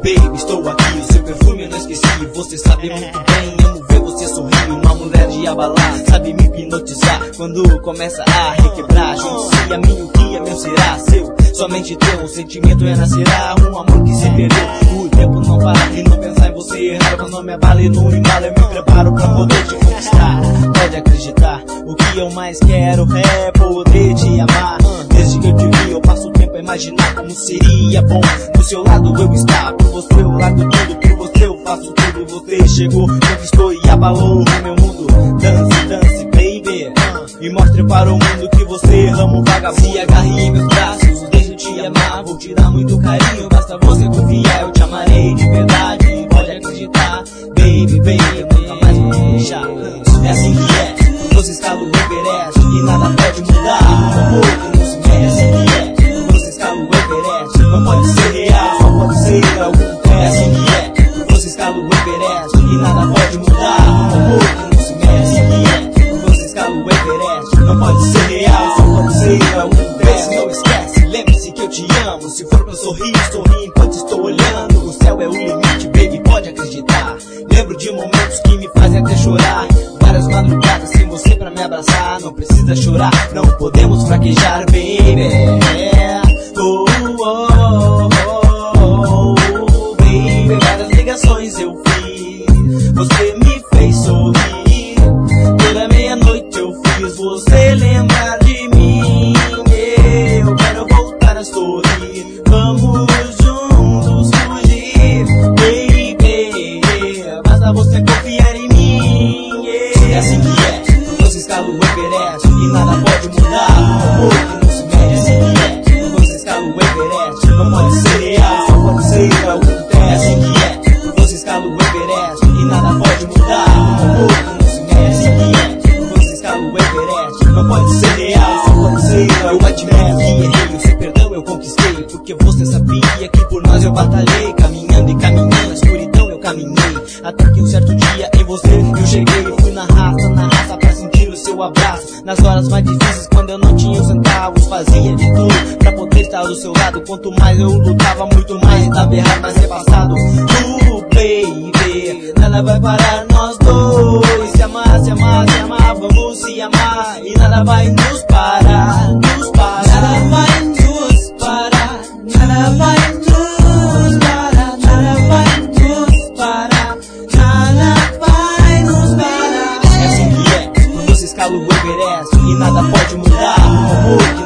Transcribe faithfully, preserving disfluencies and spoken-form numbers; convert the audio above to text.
baby, estou aqui, o seu perfume eu não esqueci. Você sabe muito bem, amo ver você sorrir. Uma mulher de abalar, sabe me hipnotizar. Quando começa a requebrar, junte-se a mim, o que é meu será seu. Somente teu, um sentimento renascerá. Um amor que se perdeu, o tempo não para e não pensar em você errar. Quando me abale no embalo, eu me preparo pra poder te conquistar. Pode acreditar, o que eu mais quero é poder te amar. Desde que eu te vi, eu passo o tempo a imaginar como seria bom do seu lado eu estar. Por você eu largo tudo, por você eu faço tudo. Você chegou, conquistou e abalou o meu mundo. Dance, dance, baby, e mostre para o mundo que você ama um vagabundo. Se agarre em meus braços, deixa eu te amar. Vou te dar muito carinho, basta você confiar. Eu te amarei de verdade, pode acreditar. Baby, baby, nunca mais vou te deixar. É assim que é, você escala o Everest e nada pode mudar. Um amor que não se mede, é assim que é. Você escala o Everest, não pode ser real, só pode ser algum. É assim que é, você escala o Everest e nada pode mudar. Um amor que não se mede, é assim que é. Você escala o Everest, não pode ser real, só pode ser algum. Vê, não esquece, lembre-se que eu te amo. Se for pra sorrir, sorri enquanto estou olhando. O céu é o limite, baby, pode acreditar. Lembro de momentos que me fazem até chorar. Várias madrugadas sem você pra me abraçar. Não precisa chorar, não podemos fraquejar, baby. Oh, oh, oh, oh, oh, baby. Várias ligações eu fiz, você me fez sorrir. Toda meia-noite eu fiz você lembrar de mim. Eu quero voltar a sorrir, vamos juntos fugir, baby. Basta você confiar em mim. É assim que é, você escala o Everest e nada pode mudar. Um amor que não se mede, é assim que é. Você escala o Everest, não pode ser real, só pode ser algum. É assim que é, você escala o Everest e nada pode mudar. Um amor que não se mede, é assim que é. Você escala o Everest, não pode ser real, só pode ser algum. Eu admito que errei, o seu perdão eu conquistei, porque você sabia que por nós eu batalhei. Caminhando e caminhando, na escuridão eu caminhei, até que um certo dia em você eu cheguei. Fui na raça, na raça pra sentir o seu abraço. Nas horas mais difíceis, quando eu não tinha os centavos, fazia de tudo pra poder estar do seu lado. Quanto mais eu lutava, muito mais dava errado, mas repassado. Tu, baby, nada vai parar nós dois. Se amar, se amar, se amar, vamos se amar. E nada vai nos parar, nos parar. Nada vai nos parar, nada vai nos parar. Nada vai nos parar, nada vai nos parar. É assim que é, você escala o Everest e nada pode mudar. Um amor que